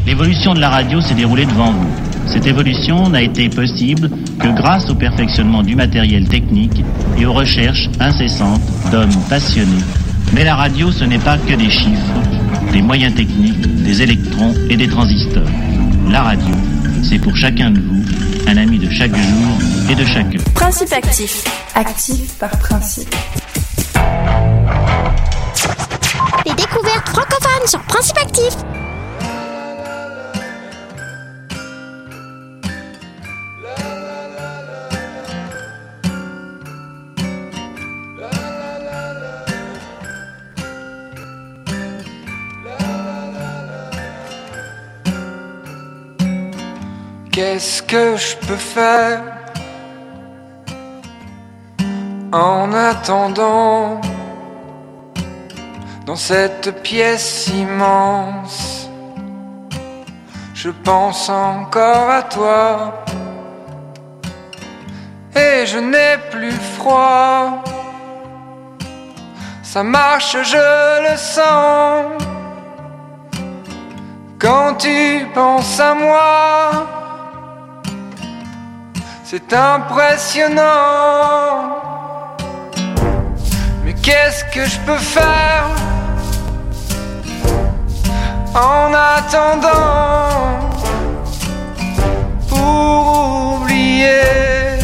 L'évolution de la radio s'est déroulée devant vous. Cette évolution n'a été possible que grâce au perfectionnement du matériel technique et aux recherches incessantes d'hommes passionnés. Mais la radio, ce n'est pas que des chiffres, des moyens techniques, des électrons et des transistors. La radio, c'est pour chacun de vous, un ami de chaque jour et de chaque heure. Principe actif. Actif par principe. Les découvertes francophones sur Principe Actif. Qu'est-ce que je peux faire en attendant dans cette pièce immense? Je pense encore à toi et je n'ai plus froid. Ça marche, je le sens. Quand tu penses à moi, c'est impressionnant. Mais qu'est-ce que je peux faire en attendant pour oublier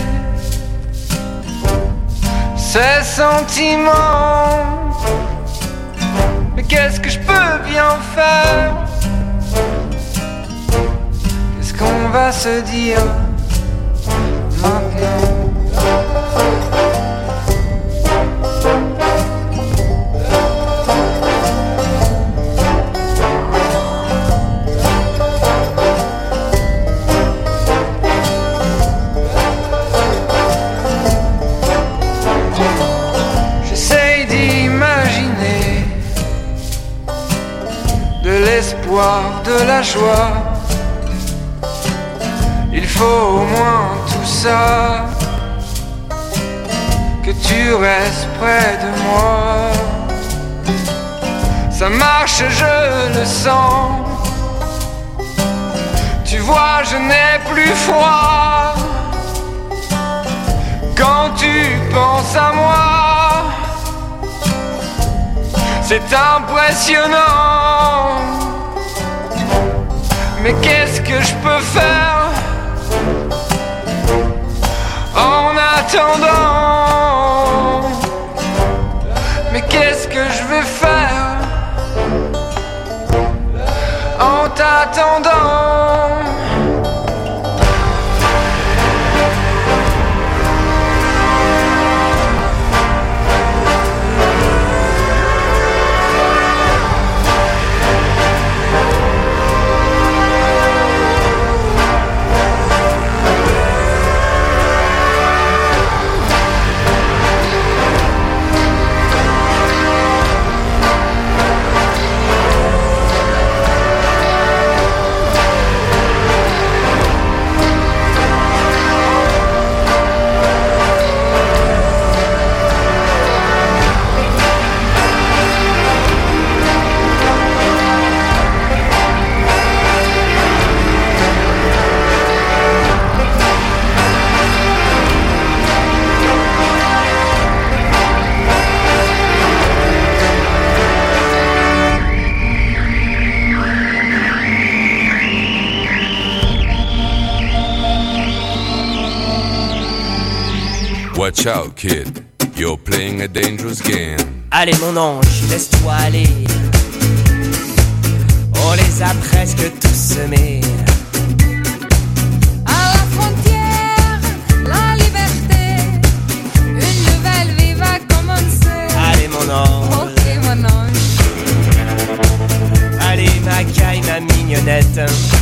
ces sentiments? Mais qu'est-ce que je peux bien faire? Qu'est-ce qu'on va se dire maintenant? J'essaye d'imaginer de l'espoir, de la joie. Il faut au moins tout ça, que tu restes près de moi. Ça marche, je le sens. Tu vois, je n'ai plus froid. Quand tu penses à moi, c'est impressionnant. Mais qu'est-ce que je peux faire en attendant? Mais qu'est-ce que je vais faire en t'attendant? Watch out, kid. You're playing a dangerous game. Allez, mon ange, laisse-toi aller. On les a presque tous semés. À la frontière, la liberté. Une nouvelle vie va commencer. Allez, mon ange. Ok, mon ange. Allez, ma caille, ma mignonnette.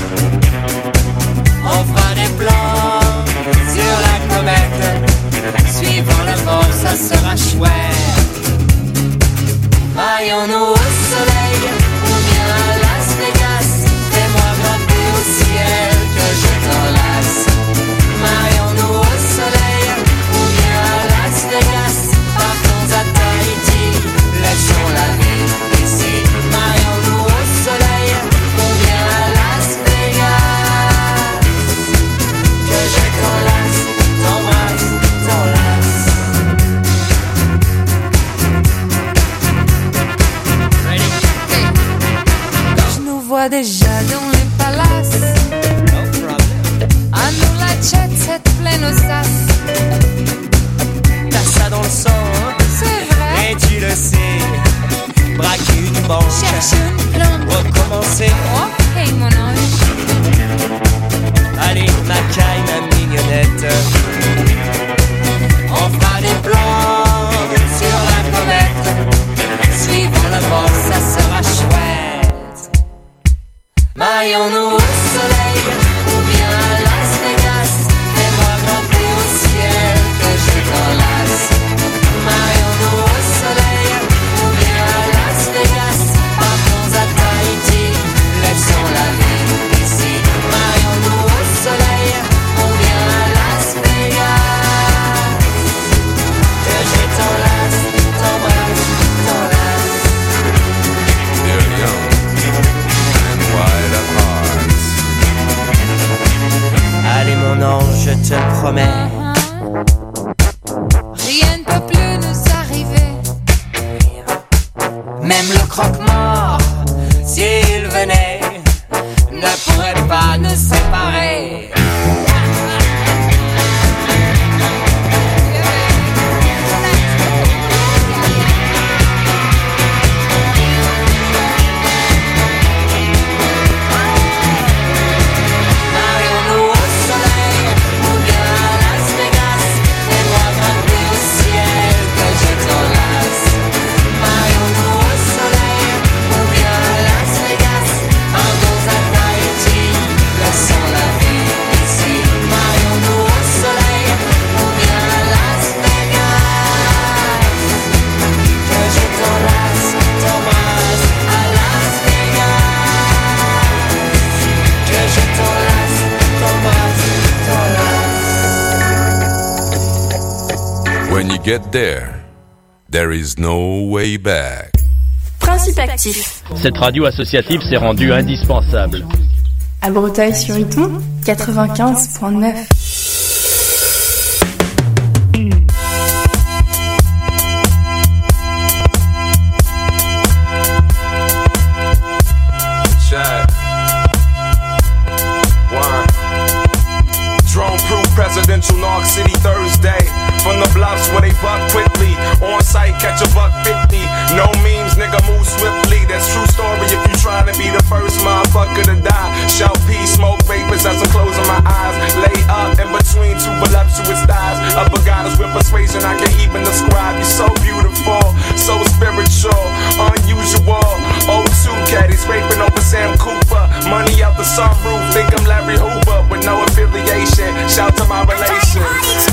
On fera des plans sur la comète. Suivant le vent, ça sera chouette. Maillons-nous au soleil ou bien à Las Vegas. Fais-moi grimper au ciel que je t'enlace. Maillons-nous au soleil ou bien à Las Vegas. Partons à Tahiti, laissons la vie ici. Maillons-nous au soleil ou bien à Las va déjà dans les palaces. À nous la jet set pleine aux sas. T'as ça dans le sang, hein? C'est vrai. Et tu le sais. Braquer une banque. Cherche une plante. Recommencer. Ok mon ange. Allez, ma caille, ma mignonnette. On fera des plans sur la comète. Suivons la bande, ça sera chouette. Maillons-nous au soleil ou bien à Las Vegas. Fais-moi grimper au ciel que je t'enlace. Maillons-nous au soleil ou bien à Las Vegas. Partons à Tahiti, laissons la vie ici. Maillons-nous au soleil ou bien à Las Vegas. Que je t'enlace, t'embrasse, t'enlace. They're young and wide of hearts. Allez mon ange, je te le promets. Rien ne peut plus nous arriver. Même le croque-mort, s'il venait, ne pourrait pas nous séparer. Marions-nous au soleil ou bien à Las Vegas. Fais-moi grimper au ciel que je t'enlace. Marions-nous au soleil ou bien à Las Vegas. Partons à Tahiti, laissons la vie ici. Marions-nous au soleil ou bien à Las Vegas. Que je t'enlace, t'embrasse à Las Vegas. Que je t'enlace, t'embrasse, t'enlace. When you get there is no way back. Principe actif. Cette radio associative s'est rendue indispensable. À Breteuil-sur-Iton, 95.9. Check. One. Drone-proof presidential North City Thursday. From the bluffs where they buck quickly. On site, catch a $150. No memes, nigga, move swiftly. That's true story if you trying to be the first motherfucker to die. Shout peace, smoke vapors as I'm closing my eyes. Lay up in between two voluptuous thighs. Upper goddess with persuasion I can even describe. You're so beautiful, so spiritual, unusual. O2 caddies scraping over Sam Cooper. Money out the sunroof, think I'm Larry Hoover with no affiliation. Shout to my relations.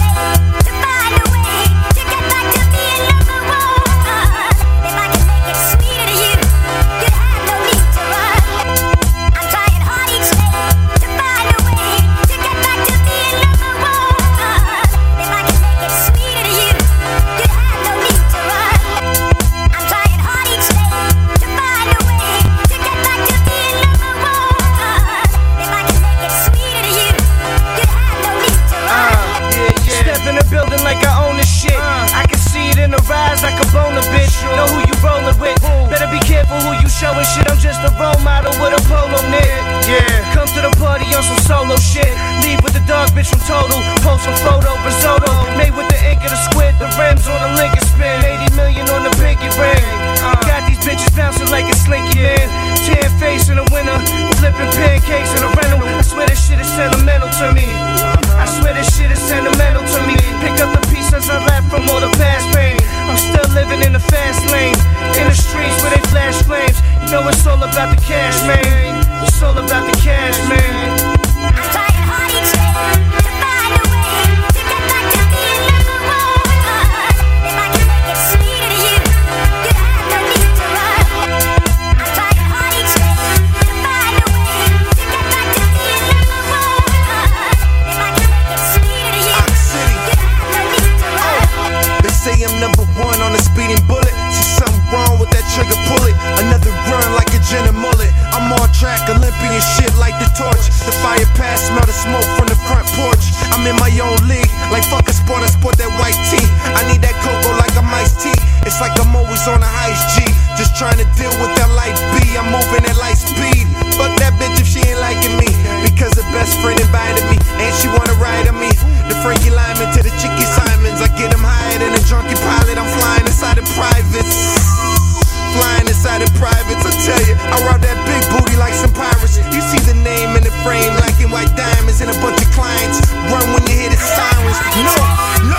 Like a boner, bitch. Know who you rollin' with. Better be careful who you showin' shit. I'm just a role model with a polo knit. Yeah, come to the party on some solo shit. Leave with the dog bitch from Total. Post a photo, risotto. Made with the ink of the squid. The rims on the Lincoln spin. 80 million on the pinky ring. Got these bitches bouncing like a slinky man. Tan face in the winter. Flipping pancakes in a rental. I swear this shit is sentimental to me. I swear this shit is sentimental to me. Pick up the pieces I left from all the past pain. I'm still living in the fast lane. In the streets where they flash flames. You know it's all about the cash, man. It's all about the cash, man. I'm trying hard each day to find a way to get back to being number one. If I can make it sweeter to you, you'd have no need to run. I'm trying hard each day to find a way to get back to being number one. If I can make it sweeter to you, you'd have no need to run. They say I'm number one on a speeding bullet. See something wrong with that trigger, pull it. Another run like a gin and mullet. I'm on track, Olympian shit like the torch. The fire pass, smell the smoke from the front porch. I'm in my own league. Like fuck a sport, I sport that white tee. I need that cocoa like I'm iced tea. It's like I'm always on a heist G. Just trying to deal with that life B. I'm moving at light speed. Fuck that bitch if she ain't liking me. Because her best friend invited me. And she wanna ride on me. The Frankie Lyman to the Chicky Simons. I get them higher than a drunken pilot. I'm flying inside of privates. Flying inside of privates, I tell you, I rob that big booty like some pirates. You see the name in the frame, black and white diamonds, and a bunch of clients. Run when you hear the sirens. No, no.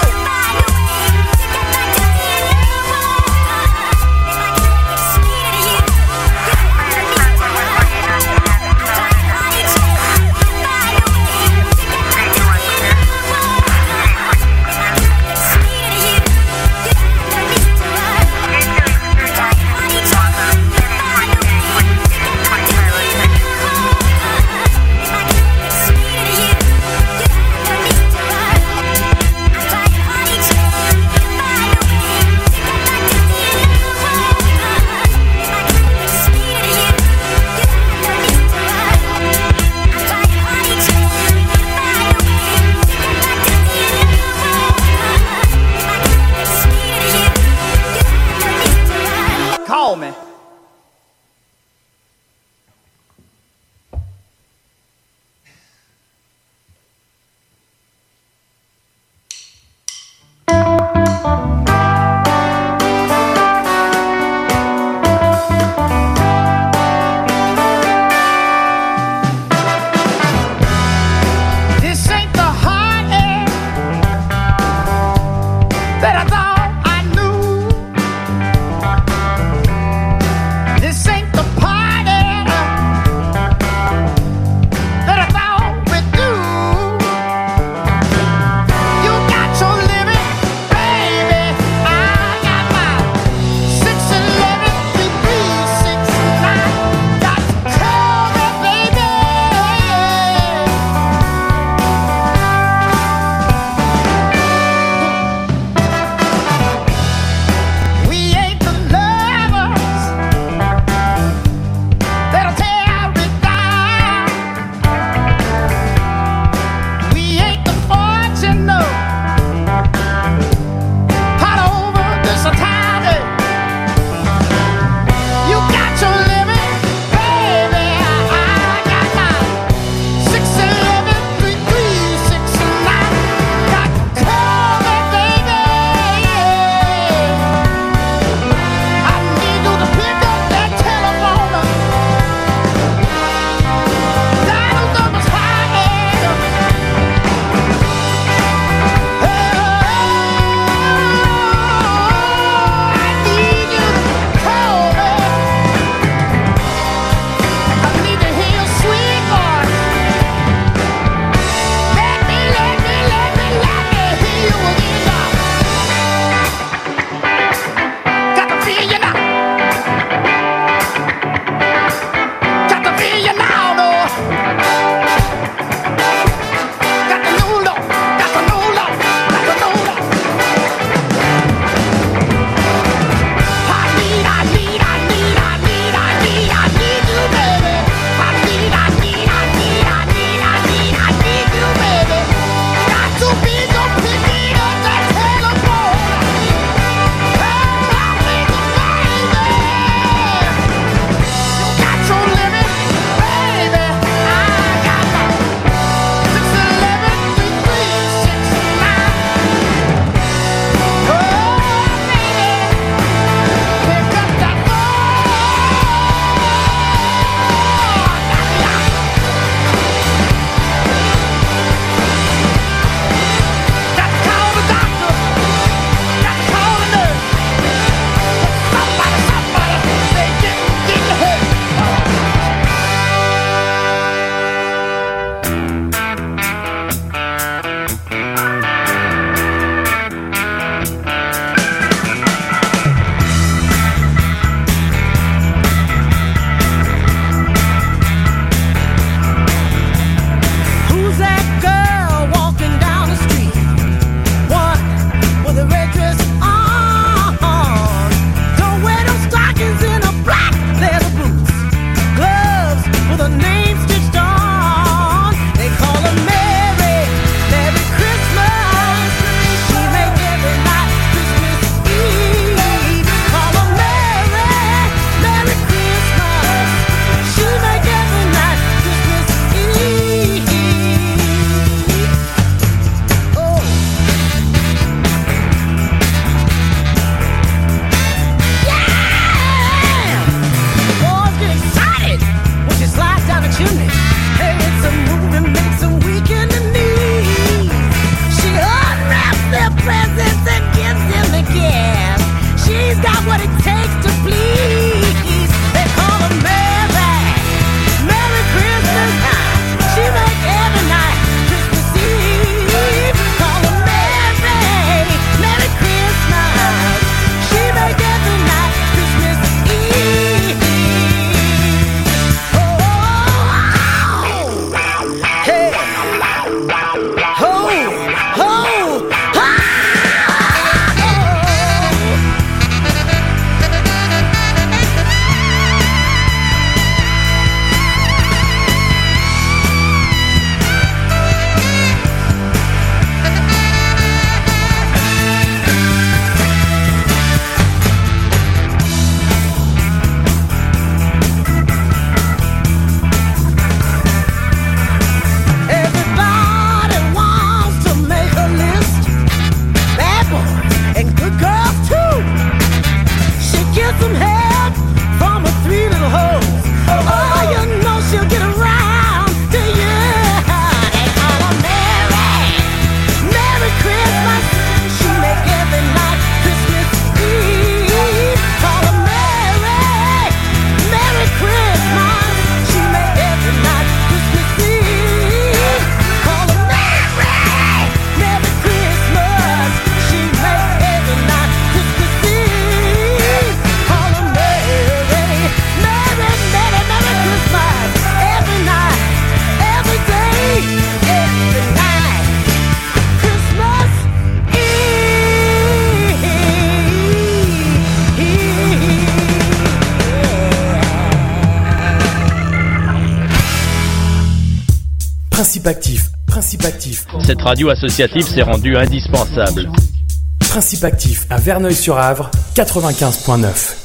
Principe actif, Principe actif. Cette radio associative s'est rendue indispensable. Principe actif à Verneuil-sur-Avre, 95.9.